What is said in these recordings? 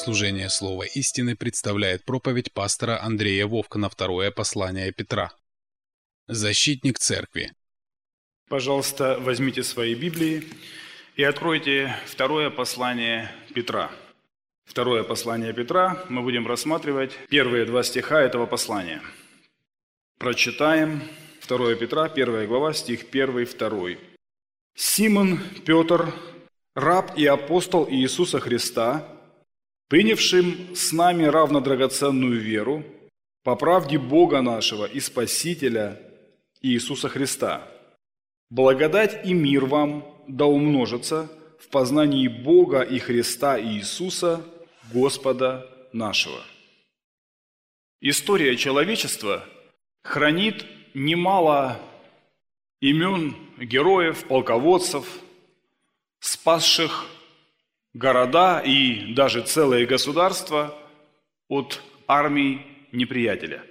Служение Слова истины представляет проповедь пастора Андрея Вовка на второе послание Петра. Защитник церкви. Пожалуйста, возьмите свои Библии и откройте второе послание Петра. Второе послание Петра мы будем рассматривать первые два стиха этого послания. Прочитаем 2 Петра, 1 глава, стих 1, 2. «Симон Петр, раб и апостол Иисуса Христа, принявшим с нами равно драгоценную веру, по правде Бога нашего и Спасителя Иисуса Христа. Благодать и мир вам да умножится в познании Бога и Христа Иисуса, Господа нашего». История человечества хранит немало имен героев, полководцев, спасших города и даже целые государства от армий неприятеля.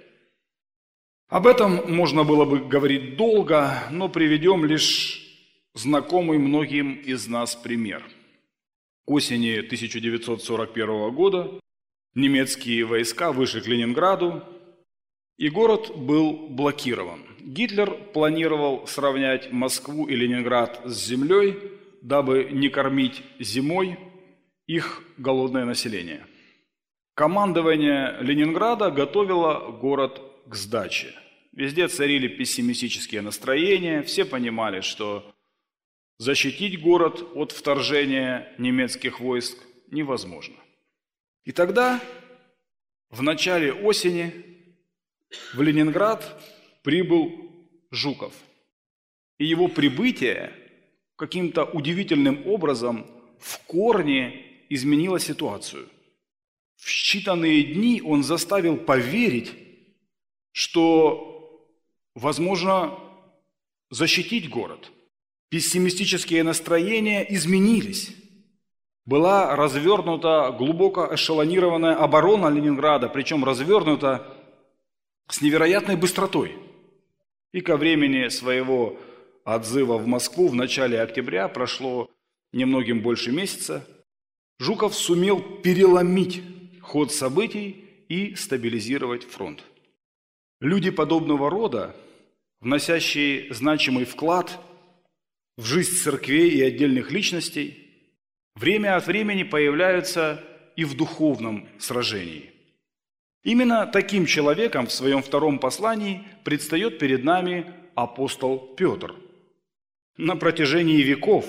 Об этом можно было бы говорить долго, но приведем лишь знакомый многим из нас пример. К осени 1941 года немецкие войска вышли к Ленинграду, и город был блокирован. Гитлер планировал сравнять Москву и Ленинград с землей, дабы не кормить зимой их голодное население. Командование Ленинграда готовило город к сдаче. Везде царили пессимистические настроения, все понимали, что защитить город от вторжения немецких войск невозможно. И тогда, в начале осени, в Ленинград прибыл Жуков. И его прибытие каким-то удивительным образом в корне изменило ситуацию. В считанные дни он заставил поверить, что возможно защитить город. Пессимистические настроения изменились. Была развернута глубоко эшелонированная оборона Ленинграда, причем развернута с невероятной быстротой. И ко времени своего отзыва в Москву в начале октября прошло немногим больше месяца. Жуков сумел переломить ход событий и стабилизировать фронт. Люди подобного рода, вносящие значимый вклад в жизнь церквей и отдельных личностей, время от времени появляются и в духовном сражении. Именно таким человеком в своем втором послании предстает перед нами апостол Петр. На протяжении веков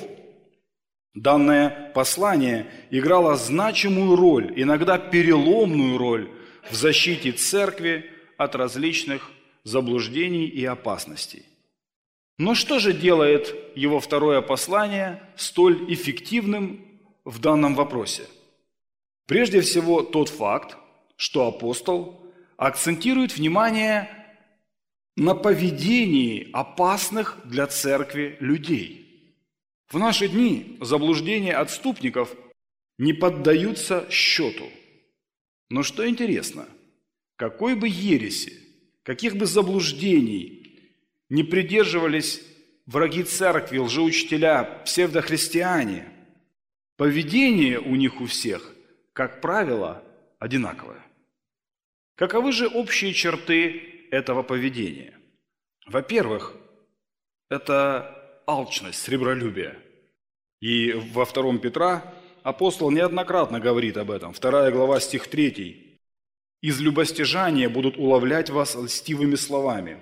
данное послание играло значимую роль, иногда переломную роль в защите церкви от различных заблуждений и опасностей. Но что же делает его второе послание столь эффективным в данном вопросе? Прежде всего тот факт, что апостол акцентирует внимание на поведении опасных для церкви людей. В наши дни заблуждения отступников не поддаются счету. Но что интересно, какой бы ереси, каких бы заблуждений не придерживались враги церкви, лжеучителя, псевдохристиане, поведение у них у всех, как правило, одинаковое. Каковы же общие черты этого поведения? Во-первых, это алчность, сребролюбие. И во 2 Петра апостол неоднократно говорит об этом. 2 глава, стих 3. «Из любостяжания будут уловлять вас льстивыми словами».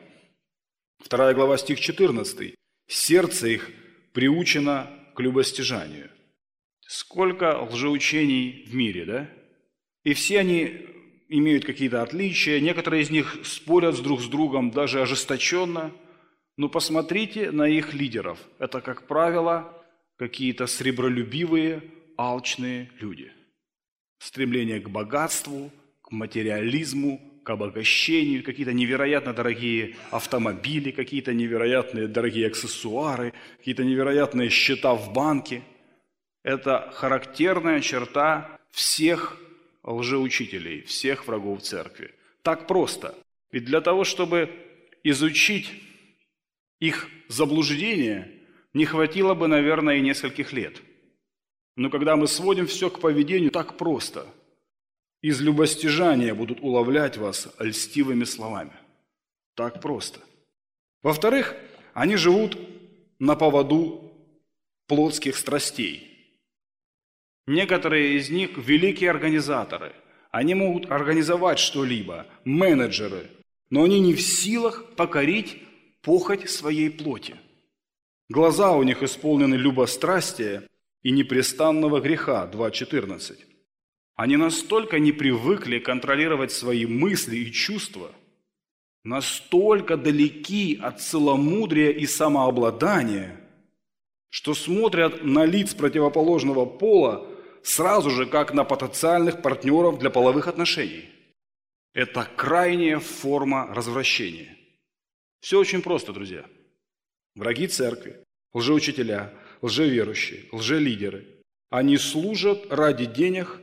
2 глава, стих 14. «Сердце их приучено к любостяжанию». Сколько лжеучений в мире, да? И все они имеют какие-то отличия, некоторые из них спорят друг с другом, даже ожесточенно. Но посмотрите на их лидеров. Это, как правило, какие-то сребролюбивые, алчные люди. Стремление к богатству, к материализму, к обогащению, какие-то невероятно дорогие автомобили, какие-то невероятные дорогие аксессуары, какие-то невероятные счета в банке. Это характерная черта всех лжеучителей, всех врагов церкви. Так просто. Ведь для того, чтобы изучить их заблуждения, не хватило бы, наверное, и нескольких лет. Но когда мы сводим все к поведению, так просто. из любостяжания будут уловлять вас льстивыми словами. Так просто. Во-вторых, они живут на поводу плотских страстей. Некоторые из них великие организаторы. Они могут организовать что-либо, менеджеры, но они не в силах покорить похоть своей плоти. Глаза у них исполнены любострастия и непрестанного греха, 2:14. Они настолько не привыкли контролировать свои мысли и чувства, настолько далеки от целомудрия и самообладания, что смотрят на лиц противоположного пола сразу же, как на потенциальных партнеров для половых отношений. Это крайняя форма развращения. Все очень просто, друзья. Враги церкви, лжеучителя, лжеверующие, лжелидеры, они служат ради денег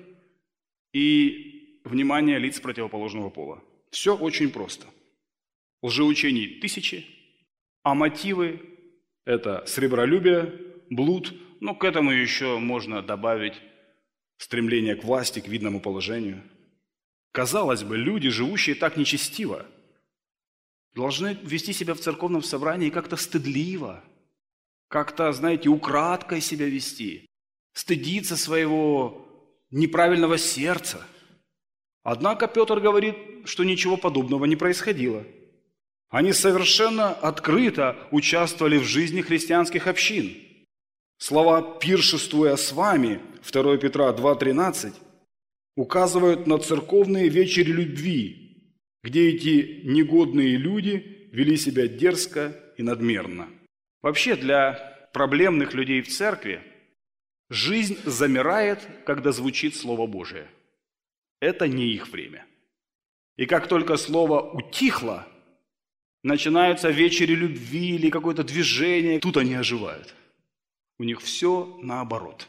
и внимания лиц противоположного пола. Все очень просто. Лжеучений тысячи, а мотивы – это сребролюбие, блуд, но к этому еще можно добавить стремление к власти, к видному положению. Казалось бы, люди, живущие так нечестиво, должны вести себя в церковном собрании как-то стыдливо, как-то, знаете, украдкой себя вести, стыдиться своего неправильного сердца. Однако Петр говорит, что ничего подобного не происходило. Они совершенно открыто участвовали в жизни христианских общин. Слова «пиршествуя с вами» 2 Петра 2:13 указывают на церковные вечери любви, где эти негодные люди вели себя дерзко и надменно. Вообще для проблемных людей в церкви жизнь замирает, когда звучит Слово Божие. Это не их время. И как только слово утихло, начинаются вечери любви или какое-то движение, тут они оживают. У них все наоборот.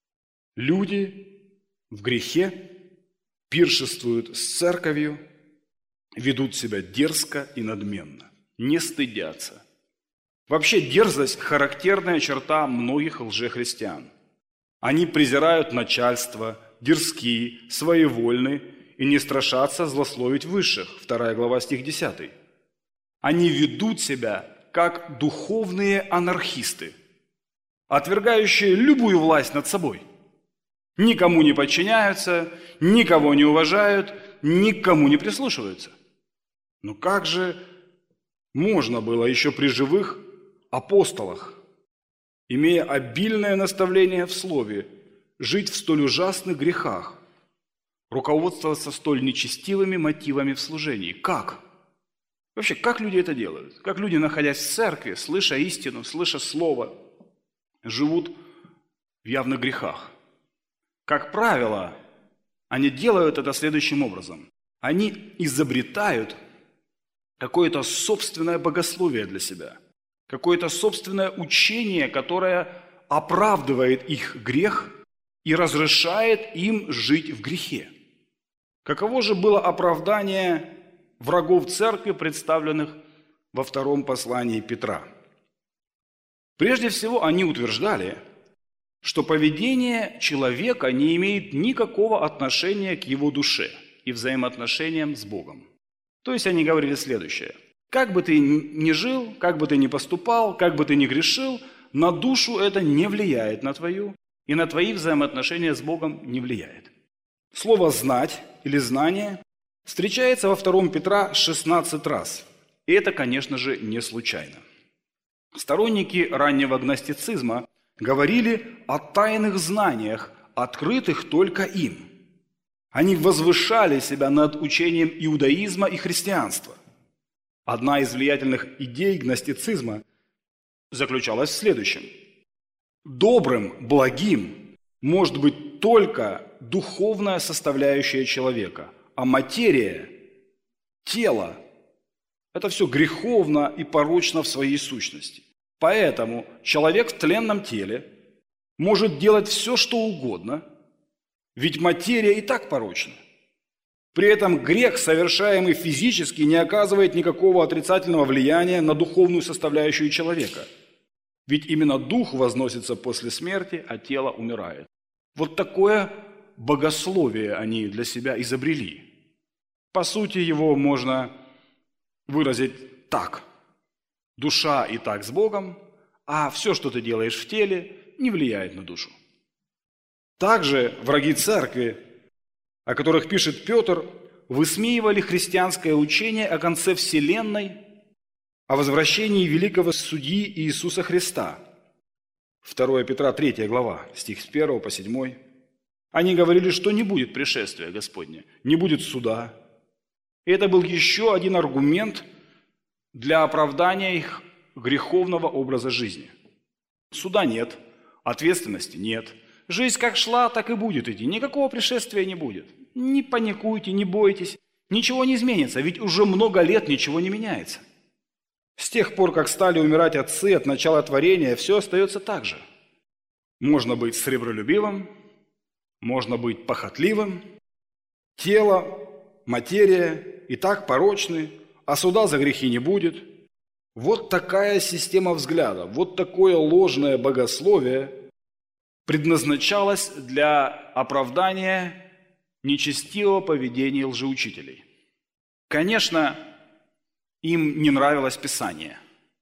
Люди в грехе пиршествуют с церковью, ведут себя дерзко и надменно, не стыдятся. Вообще дерзость – характерная черта многих лжехристиан. Они презирают начальство, дерзки, своевольны и не страшатся злословить высших. 2 глава, стих 10. Они ведут себя как духовные анархисты, отвергающие любую власть над собой. Никому не подчиняются, никого не уважают, никому не прислушиваются. Но как же можно было еще при живых апостолах, имея обильное наставление в слове, жить в столь ужасных грехах, руководствоваться столь нечестивыми мотивами в служении? Как? Вообще, как люди это делают? Как люди, находясь в церкви, слыша истину, слыша слово, живут в явных грехах? Как правило, они делают это следующим образом. Они изобретают какое-то собственное богословие для себя, какое-то собственное учение, которое оправдывает их грех и разрешает им жить в грехе. Каково же было оправдание врагов церкви, представленных во втором послании Петра? Прежде всего, они утверждали, что поведение человека не имеет никакого отношения к его душе и взаимоотношениям с Богом. То есть они говорили следующее. Как бы ты ни жил, как бы ты ни поступал, как бы ты ни грешил, на душу это не влияет на твою, и на твои взаимоотношения с Богом не влияет. Слово «знать» или «знание» встречается во 2 Петра 16 раз. И это, конечно же, не случайно. Сторонники раннего гностицизма говорили о тайных знаниях, открытых только им. Они возвышали себя над учением иудаизма и христианства. Одна из влиятельных идей гностицизма заключалась в следующем. Добрым, благим может быть только духовная составляющая человека, а материя, тело – это все греховно и порочно в своей сущности. Поэтому человек в тленном теле может делать все, что угодно, ведь материя и так порочна. При этом грех, совершаемый физически, не оказывает никакого отрицательного влияния на духовную составляющую человека. Ведь именно дух возносится после смерти, а тело умирает. Вот такое богословие они для себя изобрели. По сути, его можно выразить так. Душа и так с Богом, а все, что ты делаешь в теле, не влияет на душу. Также враги церкви, о которых пишет Петр, высмеивали христианское учение о конце вселенной, о возвращении великого судьи Иисуса Христа. 2 Петра 3 глава, стих с 1 по 7. Они говорили, что не будет пришествия Господня, не будет суда. И это был еще один аргумент для оправдания их греховного образа жизни. Суда нет, ответственности нет. Жизнь как шла, так и будет идти. Никакого пришествия не будет. Не паникуйте, не бойтесь. Ничего не изменится, ведь уже много лет ничего не меняется. С тех пор, как стали умирать отцы от начала творения, все остается так же. Можно быть сребролюбивым, можно быть похотливым. Тело, материя и так порочны, а суда за грехи не будет. Вот такая система взгляда, вот такое ложное богословие предназначалось для оправдания нечестивого поведения лжеучителей. Конечно, им не нравилось Писание.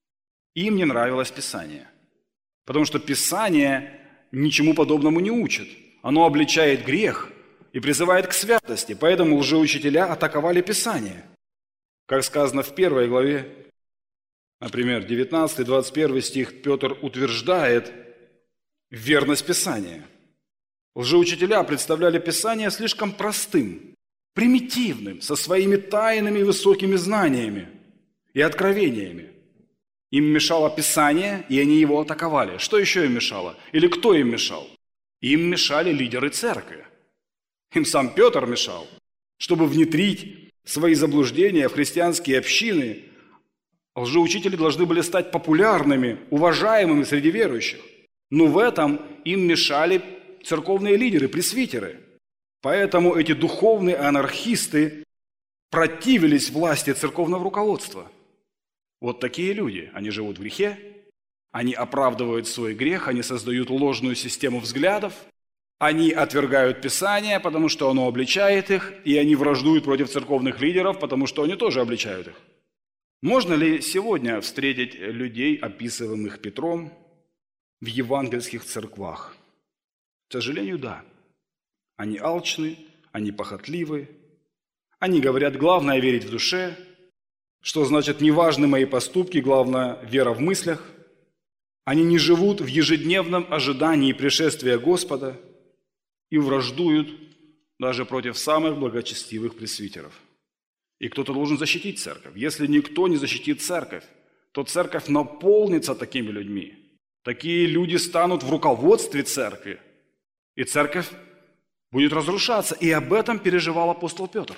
Им не нравилось Писание. Потому что Писание ничему подобному не учит. Оно обличает грех и призывает к святости. Поэтому лжеучителя атаковали Писание. Как сказано в 1 главе, например, 19-21 стих, Петр утверждает верность Писания. Лжеучителя представляли Писание слишком простым, примитивным, со своими тайными высокими знаниями и откровениями. Им мешало Писание, и они его атаковали. Что еще им мешало? Или кто им мешал? Им мешали лидеры церкви. Им сам Петр мешал. Чтобы внедрить свои заблуждения в христианские общины, лжеучители должны были стать популярными, уважаемыми среди верующих. Но в этом им мешали церковные лидеры, пресвитеры. Поэтому эти духовные анархисты противились власти церковного руководства. Вот такие люди, они живут в грехе, они оправдывают свой грех, они создают ложную систему взглядов, они отвергают Писание, потому что оно обличает их, и они враждуют против церковных лидеров, потому что они тоже обличают их. Можно ли сегодня встретить людей, описываемых Петром, в евангельских церквах? К сожалению, да. Они алчны, они похотливы, они говорят, главное верить в душе, что значит не важны мои поступки, главное вера в мыслях. Они не живут в ежедневном ожидании пришествия Господа и враждуют даже против самых благочестивых пресвитеров. И кто-то должен защитить церковь. Если никто не защитит церковь, то церковь наполнится такими людьми. Такие люди станут в руководстве церкви, и церковь будет разрушаться. И об этом переживал апостол Петр.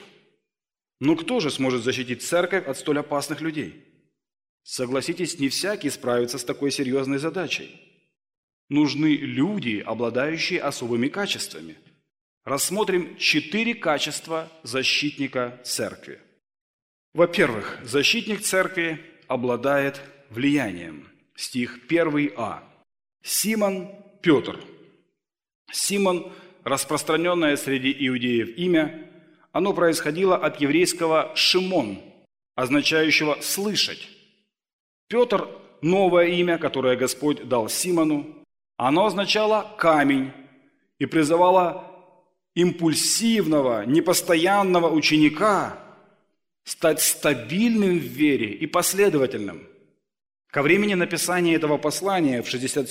Но кто же сможет защитить церковь от столь опасных людей? Согласитесь, не всякий справится с такой серьезной задачей. Нужны люди, обладающие особыми качествами. Рассмотрим 4 качества защитника церкви. Во-первых, защитник церкви обладает влиянием. Стих 1а. Симон Петр. Симон, распространенное среди иудеев имя, оно происходило от еврейского «шимон», означающего «слышать». Петр – новое имя, которое Господь дал Симону. Оно означало «камень» и призывало импульсивного, непостоянного ученика стать стабильным в вере и последовательным. Ко времени написания этого послания в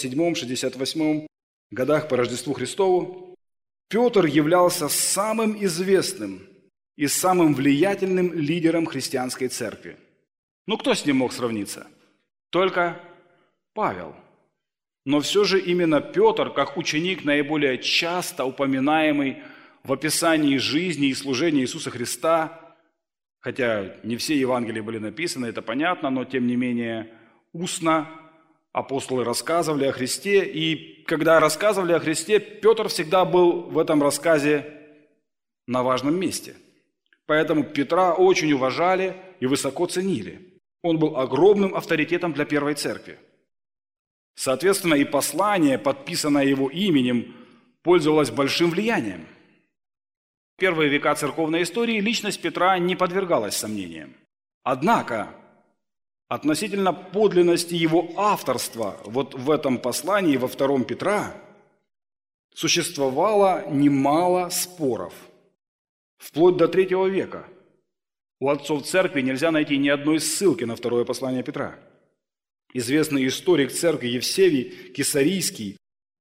67-68 годах по Рождеству Христову Петр являлся самым известным и самым влиятельным лидером христианской церкви. Ну, кто с ним мог сравниться? Только Павел. Но все же именно Петр, как ученик, наиболее часто упоминаемый в описании жизни и служения Иисуса Христа, хотя не все Евангелия были написаны, это понятно, но тем не менее устно апостолы рассказывали о Христе, и когда рассказывали о Христе, Петр всегда был в этом рассказе на важном месте. Поэтому Петра очень уважали и высоко ценили. Он был огромным авторитетом для первой церкви. Соответственно, и послание, подписанное его именем, пользовалось большим влиянием. первые века церковной истории личность Петра не подвергалась сомнениям. Однако, относительно подлинности его авторства вот в этом послании, во 2 Петра, существовало немало споров. Вплоть до 3 века. У отцов церкви нельзя найти ни одной ссылки на 2 послание Петра. Известный историк церкви Евсевий Кесарийский,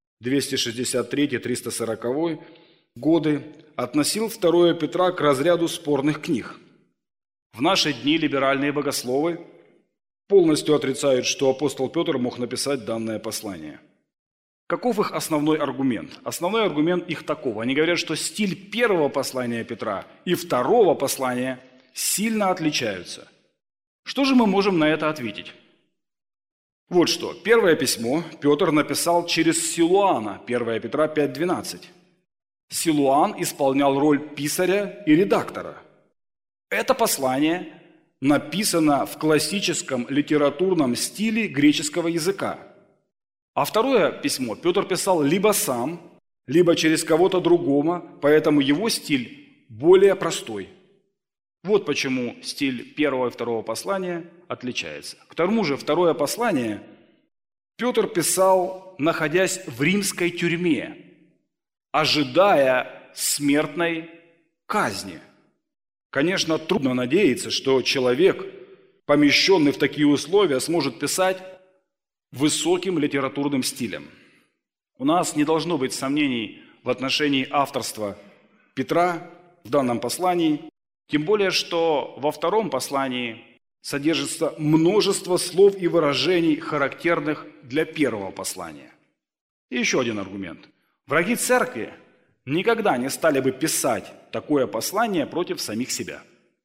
263-340 годы, относил 2 Петра к разряду спорных книг. В наши дни либеральные богословы полностью отрицают, что апостол Петр мог написать данное послание. Каков их основной аргумент? Основной аргумент их таков. Они говорят, что стиль 1 послания Петра и 2 послания сильно отличаются. Что же мы можем на это ответить? Вот что. Первое письмо Петр написал через Силуана, 1 Петра 5:12. Силуан исполнял роль писаря и редактора. Это послание написано в классическом литературном стиле греческого языка. А 2 письмо Петр писал либо сам, либо через кого-то другого, поэтому его стиль более простой. Вот почему стиль 1 и 2 послания отличается. К тому же 2 послание Петр писал, находясь в римской тюрьме, ожидая смертной казни. Конечно, трудно надеяться, что человек, помещенный в такие условия, сможет писать высоким литературным стилем. У нас не должно быть сомнений в отношении авторства Петра в данном послании, тем более, что во 2 послании содержится множество слов и выражений, характерных для 1 послания. И еще один аргумент. Враги церкви никогда не стали бы писать такое послание против самих себя.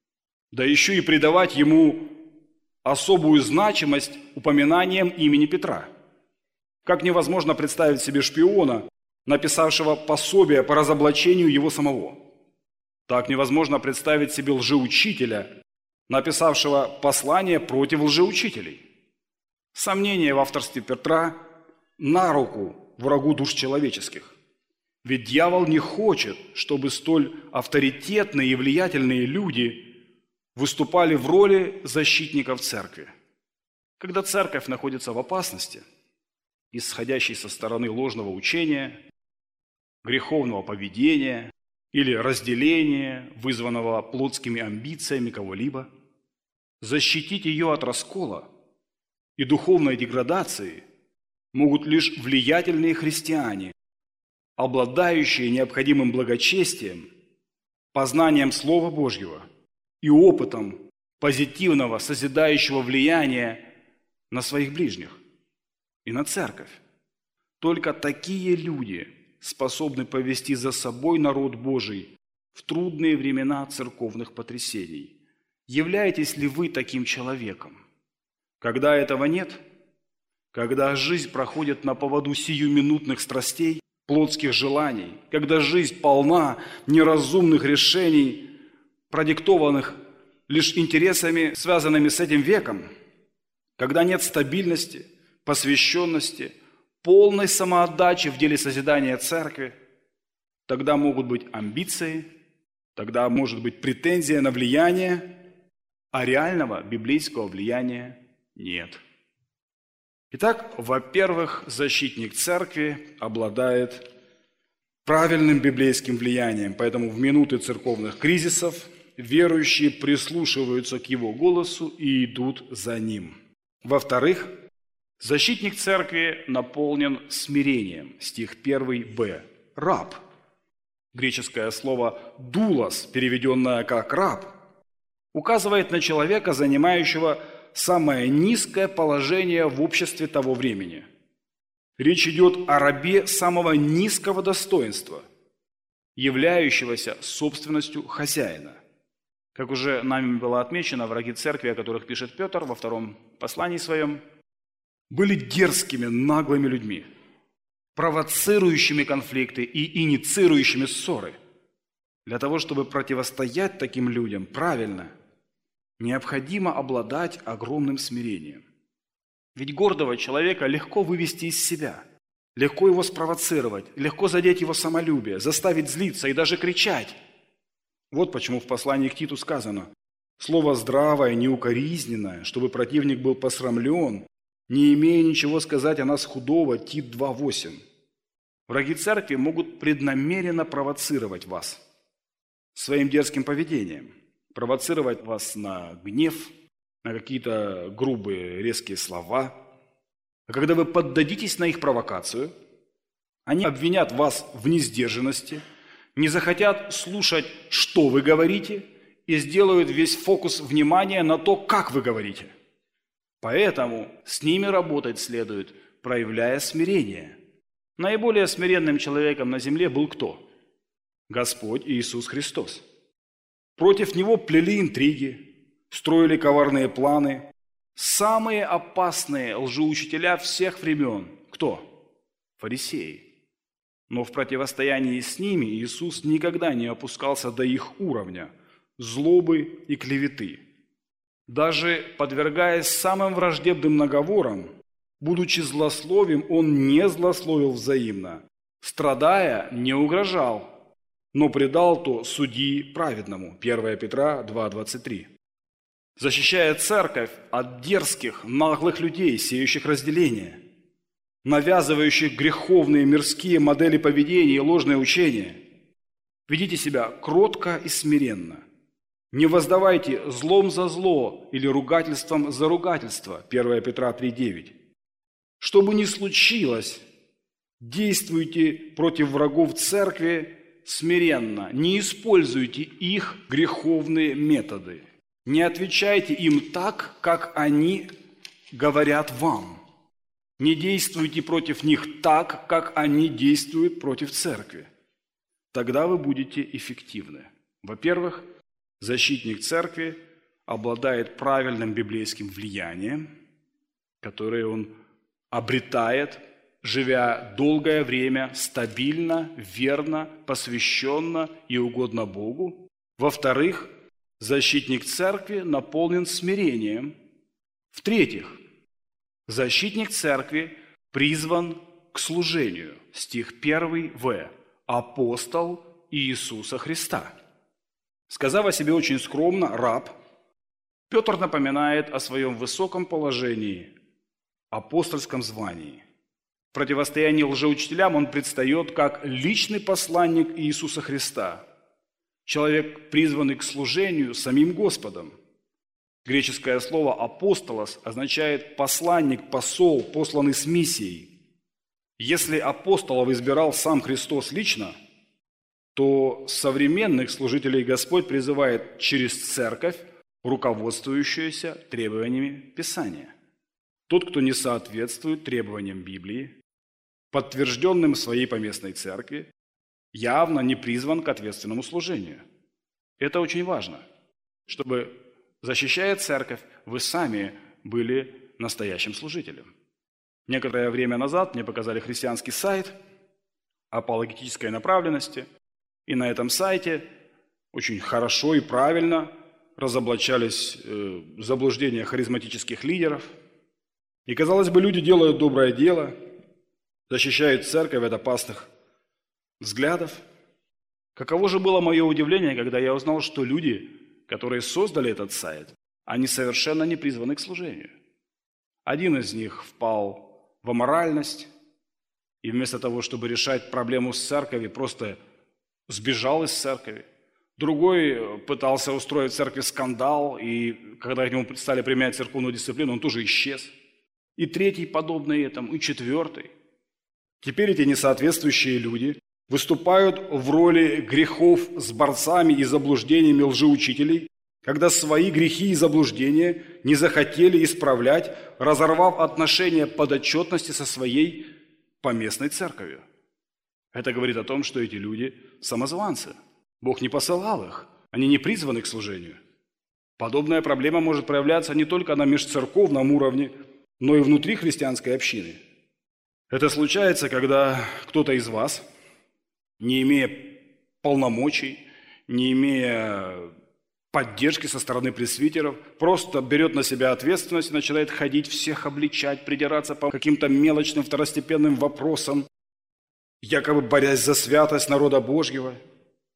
Да еще и придавать ему особую значимость упоминанием имени Петра. Как невозможно представить себе шпиона, написавшего пособие по разоблачению его самого. Так невозможно представить себе лжеучителя, написавшего послание против лжеучителей. Сомнение в авторстве Петра на руку врагу душ человеческих. Ведь дьявол не хочет, чтобы столь авторитетные и влиятельные люди выступали в роли защитников церкви. Когда церковь находится в опасности, исходящей со стороны ложного учения, греховного поведения или разделения, вызванного плотскими амбициями кого-либо, защитить ее от раскола и духовной деградации могут лишь влиятельные христиане, обладающие необходимым благочестием, познанием Слова Божьего и опытом позитивного созидающего влияния на своих ближних и на церковь. Только такие люди способны повести за собой народ Божий в трудные времена церковных потрясений. Являетесь ли вы таким человеком? Когда этого нет, когда жизнь проходит на поводу сиюминутных страстей, плотских желаний, когда жизнь полна неразумных решений, продиктованных лишь интересами, связанными с этим веком, когда нет стабильности, посвященности, полной самоотдачи в деле созидания церкви, тогда могут быть амбиции, тогда может быть претензия на влияние, а реального библейского влияния нет. Итак, во-первых, защитник церкви обладает правильным библейским влиянием, поэтому в минуты церковных кризисов верующие прислушиваются к его голосу и идут за ним. Во-вторых, защитник церкви наполнен смирением. Стих 1б. Раб. Греческое слово «дулос», переведенное как «раб», указывает на человека, занимающего самое низкое положение в обществе того времени. Речь идет о рабе самого низкого достоинства, являющегося собственностью хозяина. Как уже нами было отмечено, враги церкви, о которых пишет Петр во 2 послании своем, были дерзкими, наглыми людьми, провоцирующими конфликты и инициирующими ссоры. Для того, чтобы противостоять таким людям правильно, необходимо обладать огромным смирением. Ведь гордого человека легко вывести из себя, легко его спровоцировать, легко задеть его самолюбие, заставить злиться и даже кричать. Вот почему в послании к Титу сказано: «Слово здравое, неукоризненное, чтобы противник был посрамлен, не имея ничего сказать о нас худого». Тит 2:8. Враги церкви могут преднамеренно провоцировать вас своим дерзким поведением, провоцировать вас на гнев, на какие-то грубые, резкие слова. А когда вы поддадитесь на их провокацию, они обвинят вас в несдержанности, не захотят слушать, что вы говорите, и сделают весь фокус внимания на то, как вы говорите. Поэтому с ними работать следует, проявляя смирение. Наиболее смиренным человеком на земле был кто? Господь Иисус Христос. Против Него плели интриги, строили коварные планы. Самые опасные лжеучителя всех времен. Кто? Фарисеи. Но в противостоянии с ними Иисус никогда не опускался до их уровня злобы и клеветы. Даже подвергаясь самым враждебным наговорам, будучи злословим, Он не злословил взаимно. Страдая, не угрожал, но предал то судьи праведному. 1 Петра 2:23. Защищая церковь от дерзких, наглых людей, сеющих разделение, навязывающих греховные мирские модели поведения и ложные учения, ведите себя кротко и смиренно. Не воздавайте злом за зло или ругательством за ругательство. 1 Петра 3:9. Что бы ни случилось, действуйте против врагов церкви смиренно. Не используйте их греховные методы. Не отвечайте им так, как они говорят вам. Не действуйте против них так, как они действуют против церкви. Тогда вы будете эффективны. Во-первых, защитник церкви обладает правильным библейским влиянием, которое он обретает, живя долгое время стабильно, верно, посвященно и угодно Богу. Во-вторых, защитник церкви наполнен смирением. В-третьих, защитник церкви призван к служению. Стих 1 В. Апостол Иисуса Христа. Сказав о себе очень скромно, раб, Петр напоминает о своем высоком положении, апостольском звании. В противостоянии лжеучителям он предстает как личный посланник Иисуса Христа, человек, призванный к служению самим Господом. Греческое слово «апостолос» означает «посланник», «посол», «посланный с миссией». Если апостолов избирал сам Христос лично, то современных служителей Господь призывает через церковь, руководствующуюся требованиями Писания. Тот, кто не соответствует требованиям Библии, подтвержденным в своей поместной церкви, явно не призван к ответственному служению. Это очень важно, чтобы, защищая церковь, вы сами были настоящим служителем. Некоторое время назад мне показали христианский сайт апологетической направленности, и на этом сайте очень хорошо и правильно разоблачались заблуждения харизматических лидеров. И, казалось бы, люди делают доброе дело, защищают церковь от опасных взглядов. Каково же было мое удивление, когда я узнал, что люди, которые создали этот сайт, они совершенно не призваны к служению. Один из них впал в аморальность, и вместо того, чтобы решать проблему с церковью, просто сбежал из церкви. Другой пытался устроить в церкви скандал, и когда к нему стали применять церковную дисциплину, он тоже исчез. И третий, подобный этому, и четвертый. Теперь эти несоответствующие люди выступают в роли грехов с борцами и заблуждениями лжеучителей, когда свои грехи и заблуждения не захотели исправлять, разорвав отношения подотчетности со своей поместной церковью. Это говорит о том, что эти люди самозванцы. Бог не посылал их, они не призваны к служению. Подобная проблема может проявляться не только на межцерковном уровне, но и внутри христианской общины. Это случается, когда кто-то из вас, не имея полномочий, не имея поддержки со стороны пресвитеров, просто берет на себя ответственность и начинает ходить, всех обличать, придираться по каким-то мелочным второстепенным вопросам, якобы борясь за святость народа Божьего.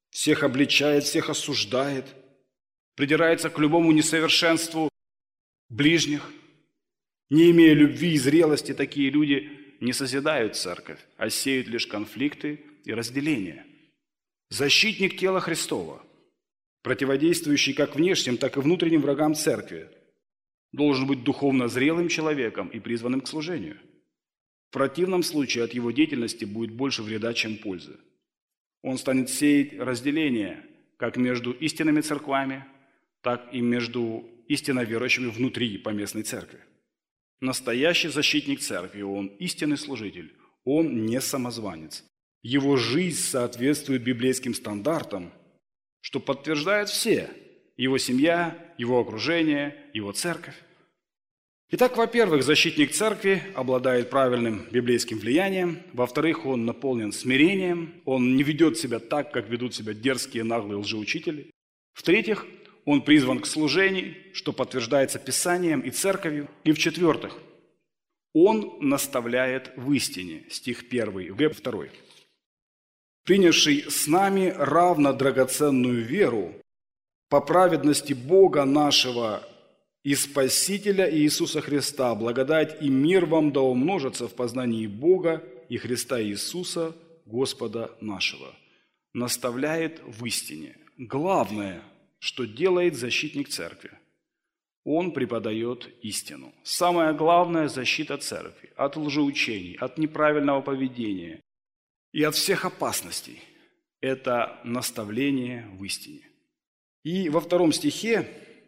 всех обличает, всех осуждает, придирается к любому несовершенству ближних. Не имея любви и зрелости, такие люди не созидают церковь, а сеют лишь конфликты и разделения. Защитник тела Христова, противодействующий как внешним, так и внутренним врагам церкви, должен быть духовно зрелым человеком и призванным к служению. В противном случае от его деятельности будет больше вреда, чем пользы. Он станет сеять разделение как между истинными церквами, так и между истинно верующими внутри поместной церкви. Настоящий защитник церкви, он истинный служитель, он не самозванец. Его жизнь соответствует библейским стандартам, что подтверждают все – его семья, его окружение, его церковь. Итак, во-первых, защитник церкви обладает правильным библейским влиянием. Во-вторых, он наполнен смирением, он не ведет себя так, как ведут себя дерзкие, наглые лжеучители. В-третьих, он призван к служению, что подтверждается Писанием и церковью. И в-четвертых, он наставляет в истине. Стих 1, веб 2. «Принявший с нами равно драгоценную веру по праведности Бога нашего и Спасителя Иисуса Христа, благодать и мир вам да умножатся в познании Бога и Христа Иисуса, Господа нашего». Наставляет в истине. Главное, что делает защитник церкви. Он преподает истину. Самое главное – защита церкви от лжеучений, от неправильного поведения и от всех опасностей. Это наставление в истине. И во 2 стихе,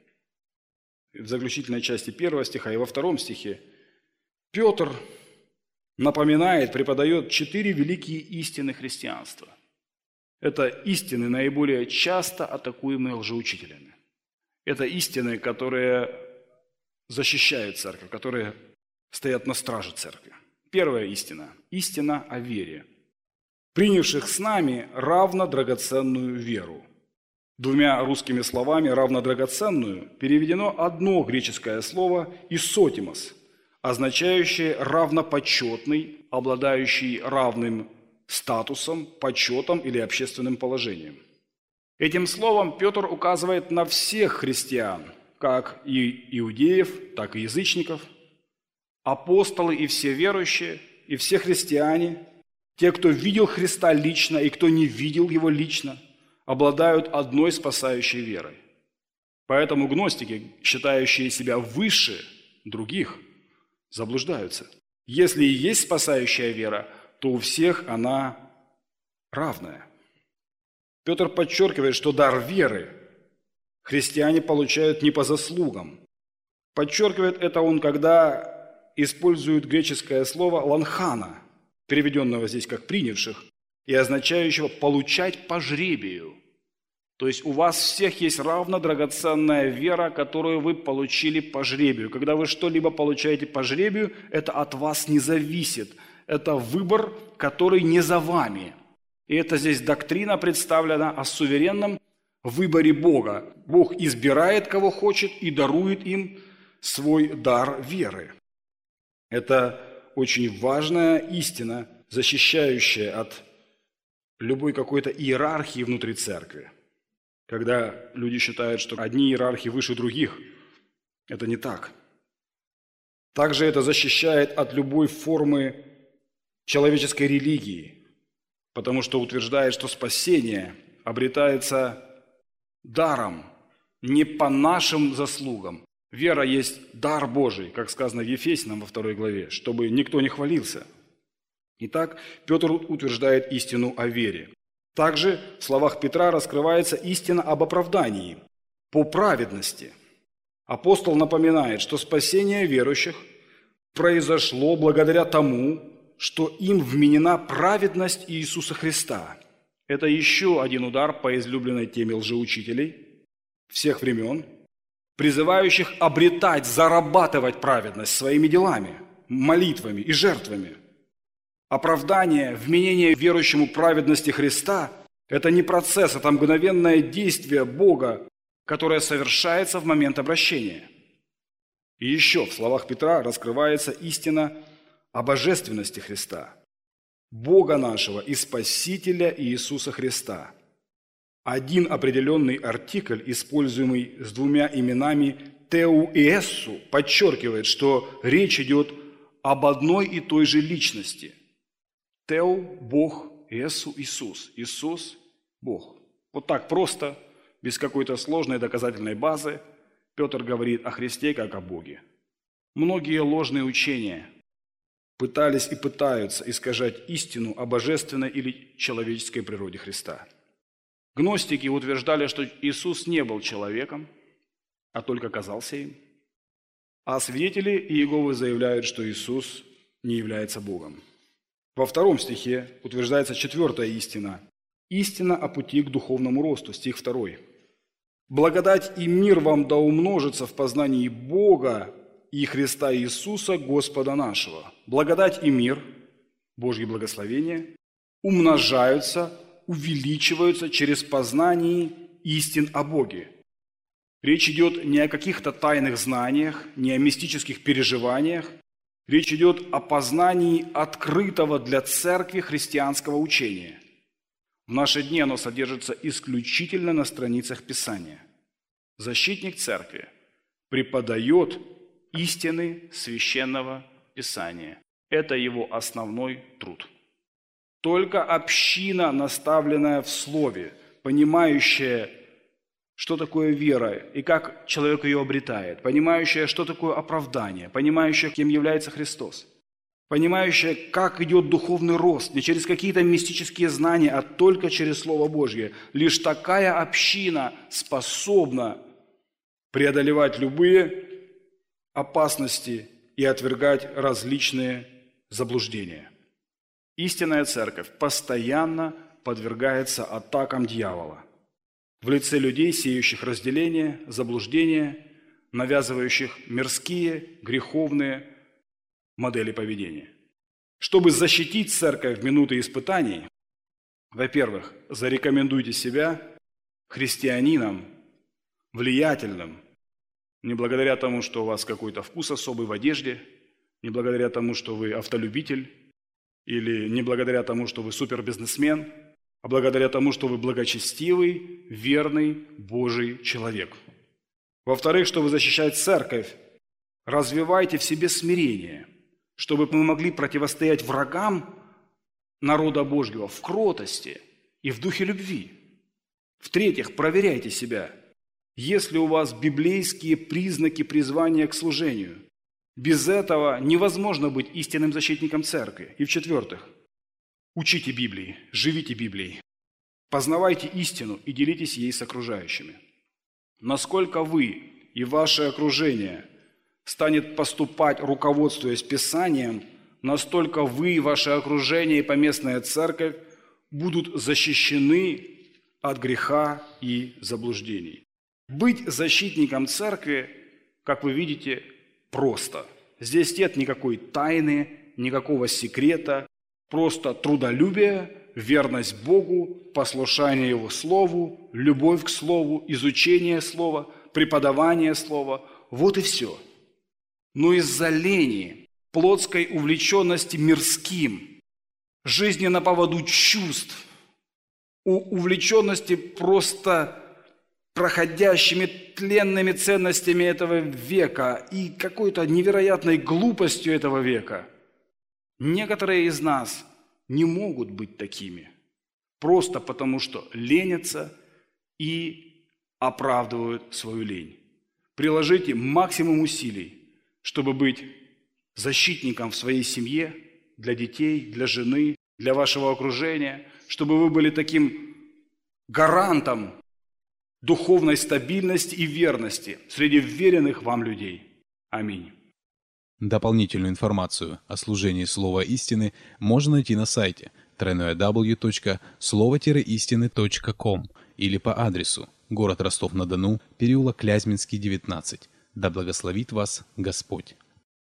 в заключительной части 1 стиха и во 2 стихе, Петр напоминает, преподает 4 великие истины христианства. Это истины, наиболее часто атакуемые лжеучителями. Это истины, которые защищают церковь, которые стоят на страже церкви. Первая истина – истина о вере. «Принявших с нами равно драгоценную веру». 2 русскими словами «равно драгоценную» переведено одно греческое слово «исотимос», означающее «равнопочетный», обладающий равным статусом, почетом или общественным положением. Этим словом Петр указывает на всех христиан, как и иудеев, так и язычников, апостолы и все верующие, и все христиане, те, кто видел Христа лично и кто не видел Его лично, обладают одной спасающей верой. Поэтому гностики, считающие себя выше других, заблуждаются. Если и есть спасающая вера, то у всех она равная. Петр подчеркивает, что дар веры христиане получают не по заслугам. Подчеркивает это он, когда использует греческое слово «ланхана», переведенного здесь как «принявших», и означающего «получать по жребию». То есть у вас всех есть равно драгоценная вера, которую вы получили по жребию. Когда вы что-либо получаете по жребию, это от вас не зависит. Это выбор, который не за вами. И это здесь доктрина представлена о суверенном выборе Бога. Бог избирает, кого хочет, и дарует им свой дар веры. Это очень важная истина, защищающая от любой какой-то иерархии внутри церкви. Когда люди считают, что одни иерархии выше других, это не так. Также это защищает от любой формы человеческой религии, потому что утверждает, что спасение обретается даром, не по нашим заслугам. Вера есть дар Божий, как сказано в Ефесянам во 2 главе, чтобы никто не хвалился. Итак, Петр утверждает истину о вере. Также в словах Петра раскрывается истина об оправдании по праведности. Апостол напоминает, что спасение верующих произошло благодаря тому, что им вменена праведность Иисуса Христа. Это еще один удар по излюбленной теме лжеучителей всех времен, призывающих обретать, зарабатывать праведность своими делами, молитвами и жертвами. Оправдание, вменение верующему праведности Христа – это не процесс, это мгновенное действие Бога, которое совершается в момент обращения. И еще в словах Петра раскрывается истина о божественности Христа, Бога нашего и Спасителя Иисуса Христа. Один определенный артикль, используемый с двумя именами «теу» и «эссу», подчеркивает, что речь идет об одной и той же личности. «Теу» – Бог, «эссу» – Иисус. Иисус – Бог. Вот так просто, без какой-то сложной доказательной базы, Петр говорит о Христе как о Боге. Многие ложные учения пытались и пытаются искажать истину о божественной или человеческой природе Христа. Гностики утверждали, что Иисус не был человеком, а только казался им. А свидетели Иеговы заявляют, что Иисус не является Богом. Во 2 стихе утверждается 4-я истина. Истина о пути к духовному росту, стих 2. «Благодать и мир вам да умножится в познании Бога и Христа Иисуса, Господа нашего». Благодать и мир, Божье благословение, умножаются, увеличиваются через познание истин о Боге. Речь идет не о каких-то тайных знаниях, не о мистических переживаниях. Речь идет о познании открытого для церкви христианского учения. В наши дни оно содержится исключительно на страницах Писания. Защитник церкви преподает истины священного Писания. Это его основной труд. Только община, наставленная в Слове, понимающая, что такое вера и как человек ее обретает, понимающая, что такое оправдание, понимающая, кем является Христос, понимающая, как идет духовный рост, не через какие-то мистические знания, а только через Слово Божье. Лишь такая община способна преодолевать любые опасности и отвергать различные заблуждения. Истинная церковь постоянно подвергается атакам дьявола в лице людей, сеющих разделение, заблуждение, навязывающих мирские, греховные модели поведения. Чтобы защитить церковь в минуты испытаний, во-первых, зарекомендуйте себя христианином, влиятельным, не благодаря тому, что у вас какой-то вкус особый в одежде, не благодаря тому, что вы автолюбитель, или не благодаря тому, что вы супербизнесмен, а благодаря тому, что вы благочестивый, верный Божий человек. Во-вторых, чтобы защищать церковь, развивайте в себе смирение, чтобы мы могли противостоять врагам народа Божьего в кротости и в духе любви. В-третьих, проверяйте себя, есть ли у вас библейские признаки призвания к служению. Без этого невозможно быть истинным защитником церкви. И в-четвертых, учите Библии, живите Библией, познавайте истину и делитесь ей с окружающими. Насколько вы и ваше окружение станет поступать, руководствуясь Писанием, настолько вы, ваше окружение и поместная церковь будут защищены от греха и заблуждений. Быть защитником церкви, как вы видите, просто. Здесь нет никакой тайны, никакого секрета, просто трудолюбие, верность Богу, послушание Его Слову, любовь к Слову, изучение Слова, преподавание Слова. Вот и все. Но из-за лени, плотской увлеченности мирским, жизни на поводу чувств, увлеченности просто проходящими тленными ценностями этого века и какой-то невероятной глупостью этого века, некоторые из нас не могут быть такими, просто потому что ленятся и оправдывают свою лень. Приложите максимум усилий, чтобы быть защитником в своей семье, для детей, для жены, для вашего окружения, чтобы вы были таким гарантом духовной стабильности и верности среди веренных вам людей. Аминь. Дополнительную информацию о служении Слова Истины можно найти на сайте www.slovo-истины.com или по адресу город Ростов-на-Дону, переулок Клязьминский, 19. Да благословит вас Господь.